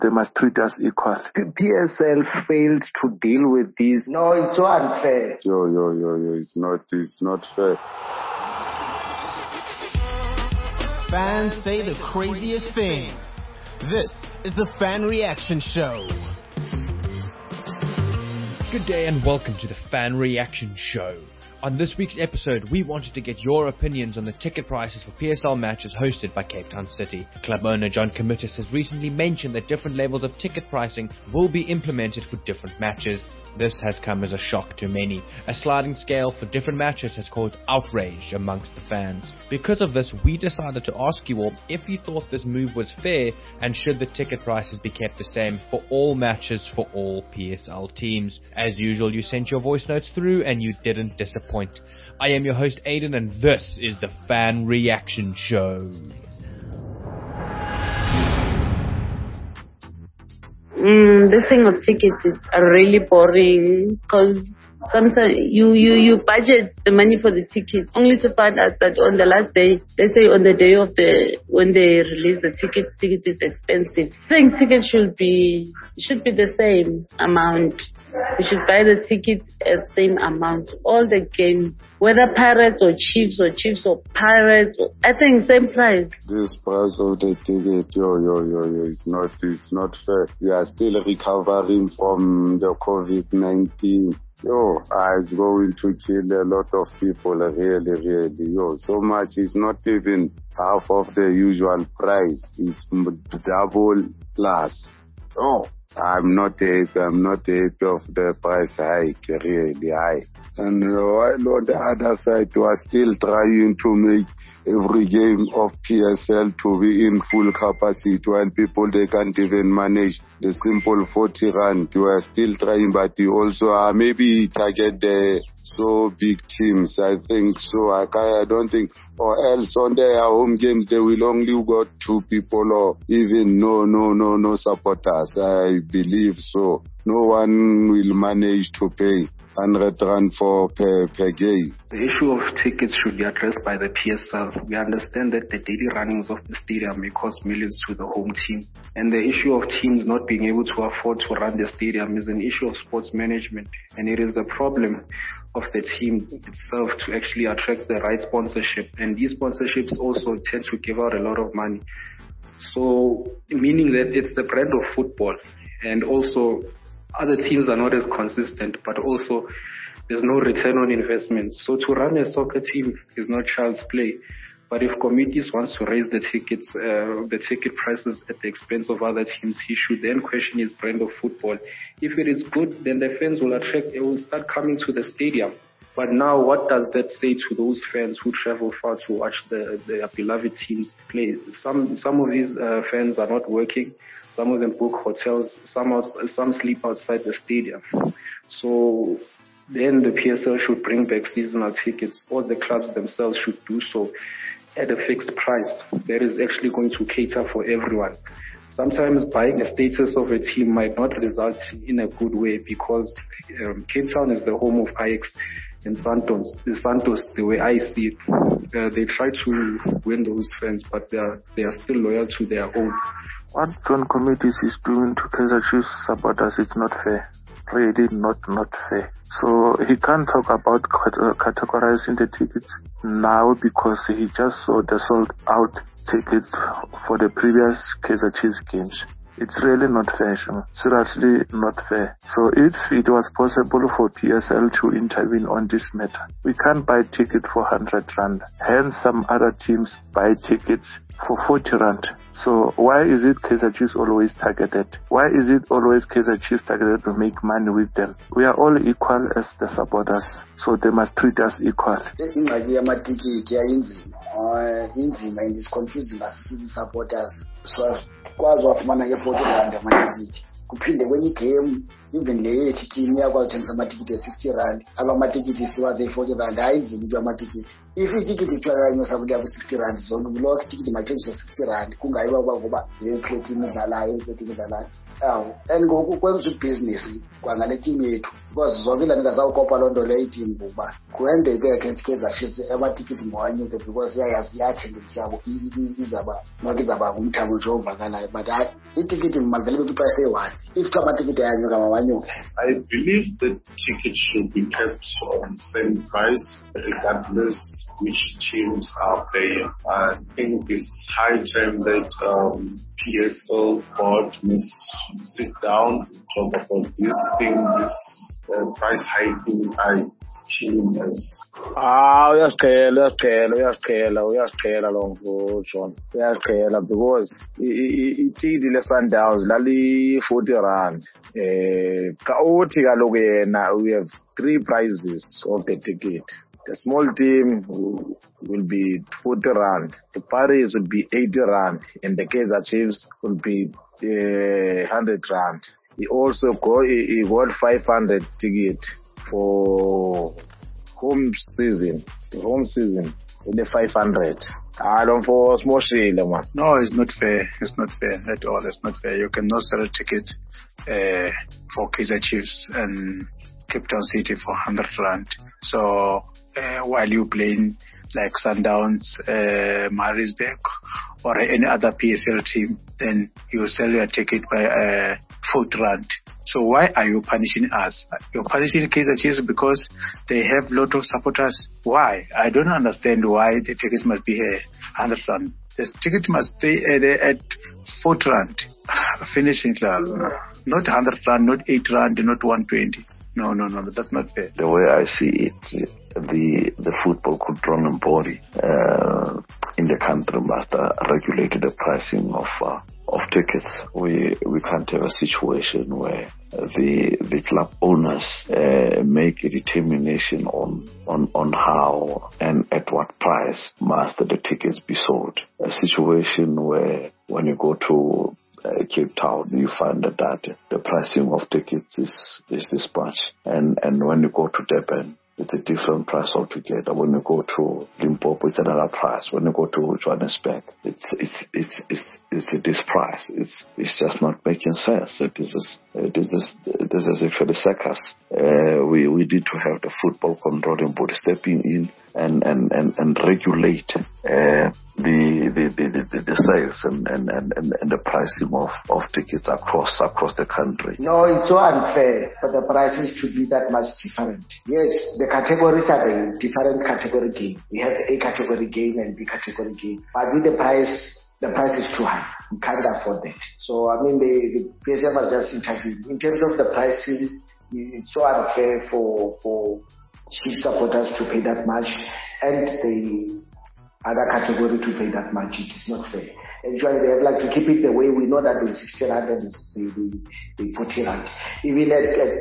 they must treat us equal. PSL failed to deal with this. No, it's so unfair. It's not fair. Fans say the craziest things. This is the Fan Reaction Show. Good day and welcome to the Fan Reaction Show. On this week's episode, we wanted to get your opinions on the ticket prices for PSL matches hosted by Cape Town City. Club owner John Committis has recently mentioned that different levels of ticket pricing will be implemented for different matches. This has come as a shock to many. A sliding scale for different matches has caused outrage amongst the fans. Because of this, we decided to ask you all if you thought this move was fair and should the ticket prices be kept the same for all matches for all PSL teams. As usual, you sent your voice notes through and you didn't disappoint. I am your host Aiden and this is the Fan Reaction Show. This thing of tickets is really boring because sometimes you budget the money for the ticket only to find out that on the last day, let's say on the day of when they release the ticket is expensive. I think tickets should be the same amount. We should buy the tickets at the same amount. All the games, whether Pirates or Chiefs or Pirates, I think same price. This price of the ticket, it's not fair. We are still recovering from the COVID-19. It's going to kill a lot of people, really. So much is not even half of the usual price. It's double plus. I'm not happy of the price hike, really high. And while on the other side, we are still trying to make every game of PSL to be in full capacity, while people, they can't even manage the simple 40 rand. We are still trying, but we also maybe target the so big teams, I think so. I don't think, or else on their home games they will only got 2 people or even no supporters. I believe so. No one will manage to pay 100 rand per game. The issue of tickets should be addressed by the PSL. We understand that the daily runnings of the stadium may cost millions to the home team. And the issue of teams not being able to afford to run the stadium is an issue of sports management. And it is the problem of the team itself to actually attract the right sponsorship. And these sponsorships also tend to give out a lot of money. So, meaning that it's the brand of football. And also, other teams are not as consistent, but also there's no return on investment. So to run a soccer team is not child's play. But if committees wants to raise the ticket prices at the expense of other teams, he should then question his brand of football. If it is good, then the fans will start coming to the stadium. But now, what does that say to those fans who travel far to watch their beloved teams play? Some of these fans are not working. Some of them book hotels. Some sleep outside the stadium. So then the PSL should bring back seasonal tickets, or the clubs themselves should do so at a fixed price that is actually going to cater for everyone. Sometimes buying the status of a team might not result in a good way because Cape Town is the home of Ajax and Santos, the way I see it, they try to win those fans, but they are still loyal to their own. What John Committis is doing to Kaizer Chiefs supporters is not fair. Really not fair. So he can't talk about categorizing the tickets now because he just saw the sold out tickets for the previous Kaizer Chiefs games. It's really not fair, seriously not fair. So if it was possible for PSL to intervene on this matter, we can't buy tickets for 100 rand. Hence some other teams buy tickets for 40 rand. So why is it Kaizer Chiefs always targeted? Why is it always Kaizer Chiefs targeted to make money with them? We are all equal as the supporters, so they must treat us equal. Inzima and is confusing us supporters. So kwazi wafumana nge 40 rand amatikiti kuphinde kwenye igame even le yethi team yakwazi ukuthengisa amatikiti e-60 aba amatikiti siwaze e-40 ayinzima into yamatikiti. If itikiti itholakala kuya ku-60 zona kulokho itikiti mathengiswa 60 kungayiwa kwakuba le plate imidlalayo and ngoku kwenza ibhizinisi kwangale team yethu because zonke la ngazawukopa loo nto leyo team kuba kuhendeke Kaizer Chiefs amatikiti mawanyuke because yayazi yathengisa yabo izaba kumthamo nje ovakalayo but itikiti mavele bethu price e-1 if amatikiti ayanyuka mawanyuke. I believe the ticket should be kept on the same price regardless which teams are playing. I think it's high time that PSL board must sit down and talk about this thing, this price hiking I killing us. Uyasiqhela lo mfo John. Uyasiqhela because itikiti le-Sundowns lali-R40. Xa uthi kaloku yena we have 3 prices of the ticket. The small team will be R40. The Paris will be R80, and the Kaizer Chiefs will be R100. He also got 500 ticket for home season. The home season in the 500. I don't for small share, man. No, it's not fair. It's not fair at all. It's not fair. You cannot sell a ticket for Kaizer Chiefs and Cape Town City for R100. So while you playing like Sundowns, Maritzburg, or any other PSL team, then you sell your ticket by R40. So why are you punishing us? You're punishing Kaizer Chiefs because they have a lot of supporters. Why? I don't understand why the tickets must be R100. The ticket must stay at R40. Finishing club. Not R100, not R8, not 120. No, that's not fair. The way I see it, the football controlling body in the country must regulate the pricing of tickets. We can't have a situation where the club owners make a determination on how and at what price must the tickets be sold. A situation where when you go to Cape Town, you find that the pricing of tickets is this much, and when you go to Durban, it's a different price altogether. When you go to Limpopo, it's another price. When you go to Johannesburg, it's this price. It's just not making sense. This is actually circus. We need to have the football controlling body stepping in and regulate the sales and the pricing of tickets across the country. No, it's so unfair, but the prices should be that much different. Yes, the categories are the different category game. We have A category game and B category game, but with the price is too high. We can't afford that. So I mean, the PSL was just interviewed. In terms of the pricing, it's so unfair for Chief supporters to pay that much and the other category to pay that much. It is not fair. Usually they have like to keep it the way we know that the 60 rand and the 40 rand. Even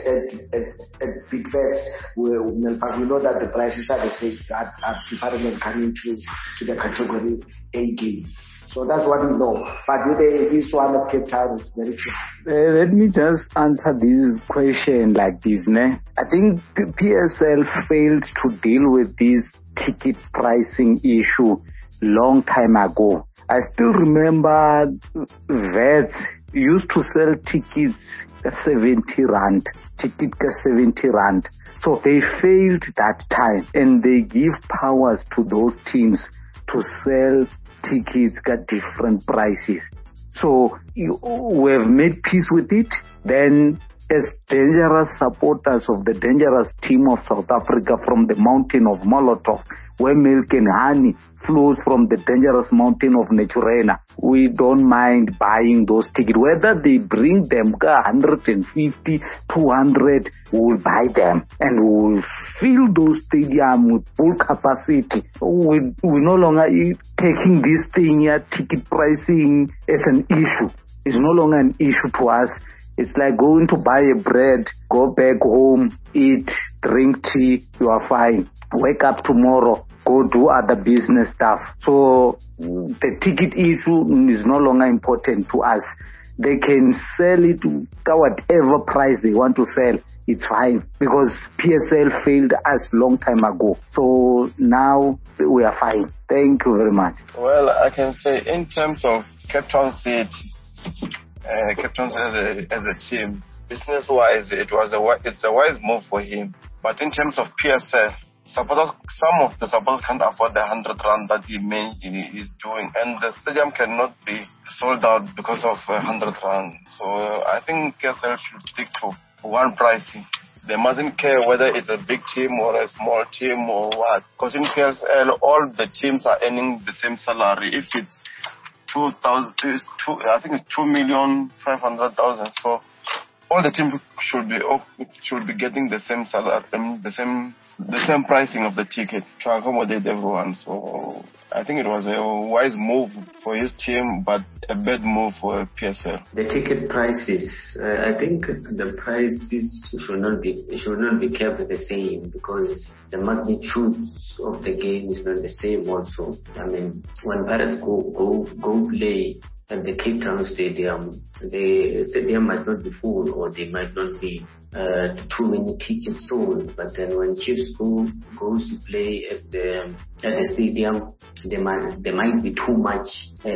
at Big Fest, we know that the prices are the same, are different when coming to the category A game. So that's what we know. But with this one of Cape Town, it's very true. Let me just answer this question like this. I think PSL failed to deal with this ticket pricing issue long time ago. I still remember vets used to sell tickets at 70 rand. Ticket at 70 rand. So they failed that time, and they give powers to those teams to sell tickets at different prices. So we have made peace with it. Then as dangerous supporters of the dangerous team of South Africa from the mountain of Molotov, where milk and honey flows from the dangerous mountain of Naturena, we don't mind buying those tickets. Whether they bring them 150, 200, we will buy them and we will fill those stadiums with full capacity. We're no longer taking this thing here, ticket pricing, as an issue. It's no longer an issue to us. It's like going to buy a bread, go back home, eat, drink tea, you are fine. Wake up tomorrow, go do other business stuff. So the ticket issue is no longer important to us. they can sell it to whatever price they want to sell. It's fine, because PSL failed us long time ago. So now we are fine. Thank you very much. Well, I can say in terms of Cape Town City, Cape Town as a team, business-wise, it's a wise move for him. But in terms of PSL, supporters, some of the supporters can't afford the 100 rand that he's doing, and the stadium cannot be sold out because of 100 rand. So I think PSL should stick to one pricing. They mustn't care whether it's a big team or a small team or what. Because in PSL, all the teams are earning the same salary. If it's 2,000, I think it's 2,500,000. So all the teams should be getting the same salary, the same pricing of the ticket to accommodate everyone. So I think it was a wise move for his team, but a bad move for PSL. The ticket prices, I think the prices should not be kept the same, because the magnitude of the game is not the same also. I mean, when Pirates go play at the Cape Town Stadium, the stadium might not be full, or there might not be too many tickets sold. But then when Chiefs goes to play at the stadium, there might be too much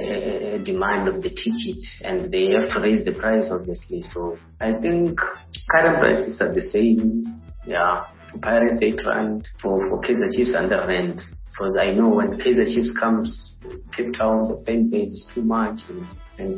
demand of the tickets, and they have to raise the price, obviously. So I think current prices are the same. Yeah, Pirates 8 rand for Kaizer Chiefs under rent. Because I know when Kaizer Chiefs comes Cape Town, the fan base is too much, and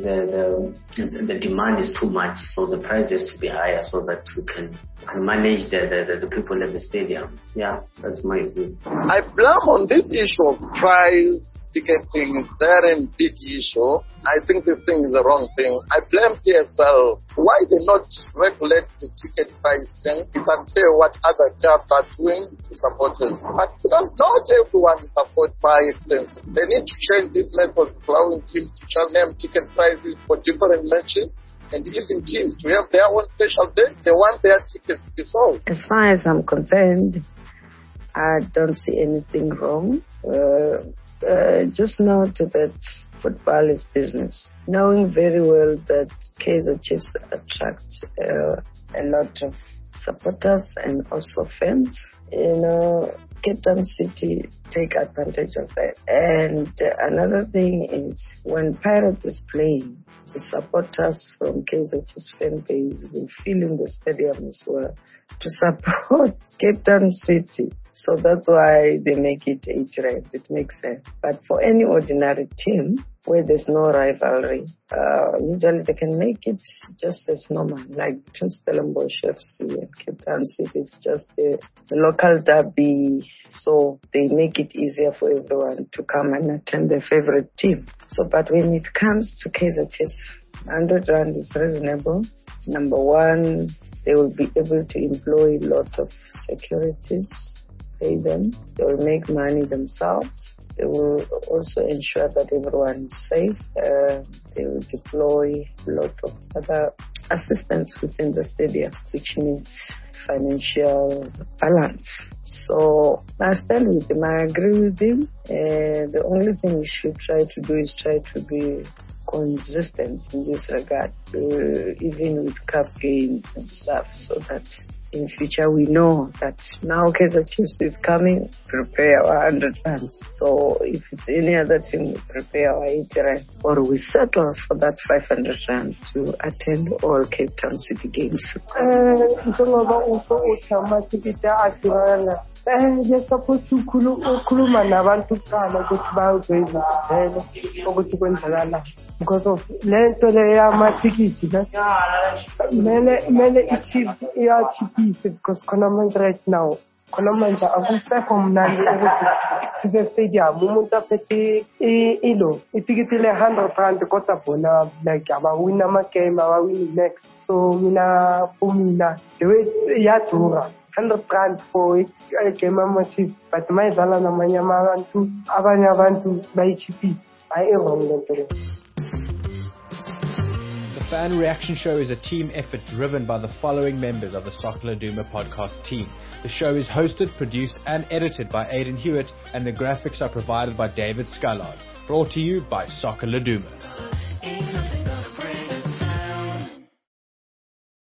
the demand is too much, so the price has to be higher so that we can manage the people at the stadium. Yeah, that's my view. I blame on this issue of price ticketing. It's very big issue. I think this thing is the wrong thing. I blame PSL. Why they not regulate the ticket pricing? It's unfair what other clubs are doing to supporters. But not everyone is afforded by expenses. They need to change this method of allowing teams to name ticket prices for different matches. And even teams to have their own special day, they want their tickets to be sold. As far as I'm concerned, I don't see anything wrong. Just note that football is business. Knowing very well that Kaizer Chiefs attract a lot of supporters and also fans, Cape Town City take advantage of that. And another thing is, when Pirates is playing, the supporters from Kaizer Chiefs fan base will fill in the stadium as well to support Cape Town City. So that's why they make it 8 rand. It makes sense. But for any ordinary team where there's no rivalry, usually they can make it just as normal, like between Stellenbosch FC and Cape Town City. It's just a local derby, so they make it easier for everyone to come and attend their favorite team. So, but when it comes to Kaizer Chiefs, 100 rand is reasonable. Number one, they will be able to employ a lot of securities. Pay them. They will make money themselves. They will also ensure that everyone is safe. They will deploy a lot of other assistance within the stadium, which needs financial balance. So I stand with him. I agree with him. The only thing we should try to do is try to be consistent in this regard, even with cup games and stuff, so that in future we know that now Kaizer Chiefs is coming, prepare our 100 rand. So if it's any other team, we prepare our 80 rand, or we settle for that 500 rand to attend all Cape Town City games. You're supposed to khuluma nabantu kuqala ukuthi bayozoyizela ukuthi kwenzakala because of lento le yamathikithi mele i-Chiefs iyachiphise because khona manje right now khona manje akusekho mnandi ukuthi sibe stadium umuntu aphethe itikiti le 100 rand kodwa bona like abawina amagame abawini next. So mina the way iyadura 100 rand for a game amachief, but mayidlala namanye abantu abanye abantu bayichiphisa ayirong lento. The Fan Reaction Show is a team effort driven by the following members of the Soccer Laduma podcast team. The show is hosted, produced and edited by Aidan Hewitt, and the graphics are provided by David Scullard. Brought to you by Soccer Laduma.